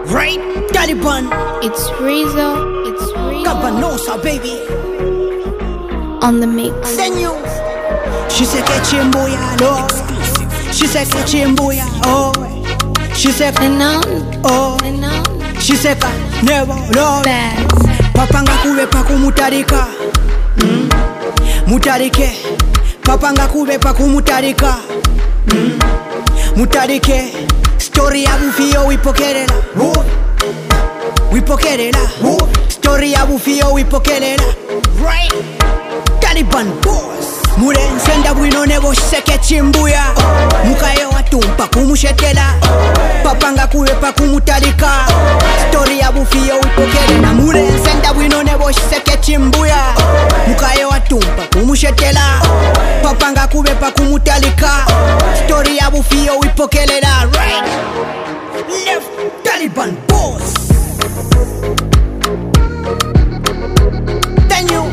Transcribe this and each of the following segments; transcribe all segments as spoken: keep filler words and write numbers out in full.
Right? Taliban. It's Rizzo, it's Rizzo Cabanosa, baby. on the mix. Then you. She said Kechimboya, Lord. She said Kechimboya, oh. She said Nanon, oh. Nanon, She said never, Lord. Baz. Papanga kubepa kumutarika mm. Mutarike. Papanga kubepa kumutarika mm. Mutarike. Story ya bufio wipokerera uh. Wipokerera uh. Story ya bufio wipokerera. Right? Taliban boss. Mure nsenda bwino nebo seke chimbuya oh. Mukaye watumpa kumushetela oh. Papanga kubepa kumutarika oh. Story ya bufio wipokerera. Mure nsenda bwino nebo seke chimbuya oh. Mukaye watumpa kumushetela oh. Papanga kubepa kumutarika oh. Story ya bufio wipokerera. Right? Left Taliban boss. Then you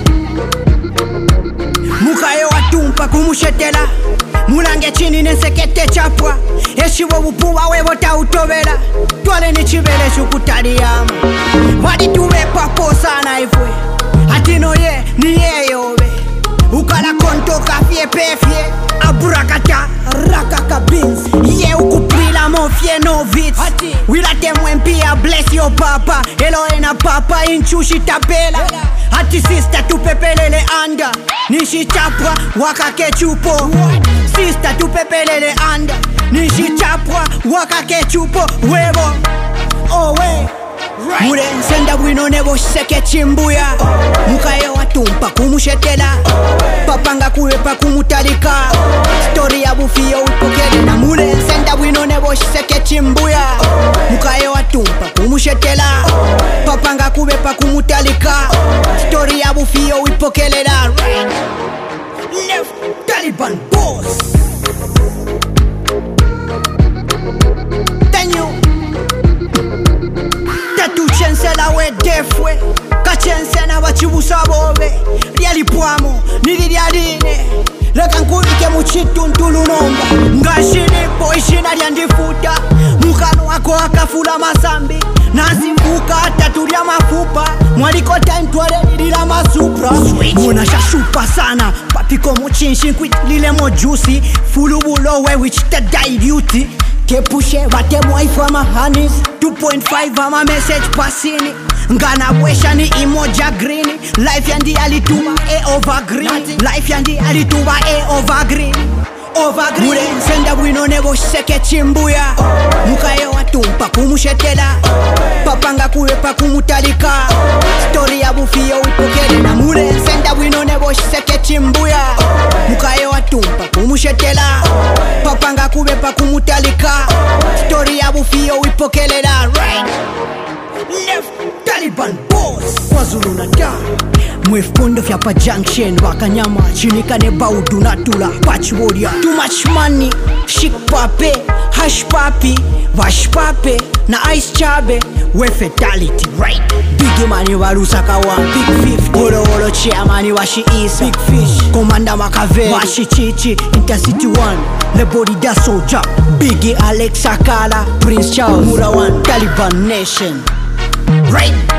Mukaye watumpa kumushetela. Mulange chini nensekete chapwa. Eshiwo bupuwa webo tautobela. Twale ni chibele shukutaliyama. Wadi tuwepa posa na ifwe. Atino ye ni ye yobe. Ukala konto kafye pefye. Aburakata rakaka beans. Ye ukuprila mofye no vits. Wila temwe mpia bless your papa. Elo ena papa inchushi tapela. Hati sister tupepelele anda. Nishi chapwa waka kechupo. Sister tupepelele anda. Nishi chapwa waka kechupo. Webo oh we right. Mure nsenda bwino nebo seke chimbuya oh. Mukaye watumpa kumushetela oh. Papanga kubepa kumutarika oh. Story ya bufio wipokerera. Mure nsenda bwino nebo seke chimbuya oh. Mukaye watumpa kumushetela oh. Papanga kubepa kumutarika oh. Story ya bufio wipokerera. Right? Left Taliban boss. Then you Tatu chensela we defwe. Kachensena bachibusa bobe. Liali puamo, nili lialine. Leka nkubike muchitu ntulunomba. Ngashini poishina liandifuta. Mukano wako akafula masambi. Nazifuka tatulia mafupa. Mwaliko time tuwale nilila masupra. Muna shashupa sana. Papiko muchinshi kwit lile mo juicy. Fulu bulo we which te die duty. Kepushe wate mwaifa mahanis. two point five ama message pasini. Ngana wesha ni emoja green. Life yandi alituba e over green. Life yandi alituba e over green. Over green. Mure nsenda bwino nebo seke chimbuya oh. Mukaye watumpa kumushetela oh. Papanga kubepa kumutarika oh. Story ya bufio wipokerera. Mure nsenda bwino nebo seke chimbuya oh. Mukaye watumpa kumushetela oh. Papanga kubepa kumutarika oh. Story ya bufio wipokerera. Right? Left Taliban boss. Kwazulu Natal. Mwefundo fyapa junction wakanyama chinikane baudu natula patch warrior. Too much money chic pape hash papi vash pape na ice chabe we fatality. Right? Big money warusaka one big fifty. Olo olo chairman washi isa big fish. Commander Makaveli washi chichi intercity one. Le body da soldier Biggie Alex Sakala Prince Charles Mura one Taliban nation. Right?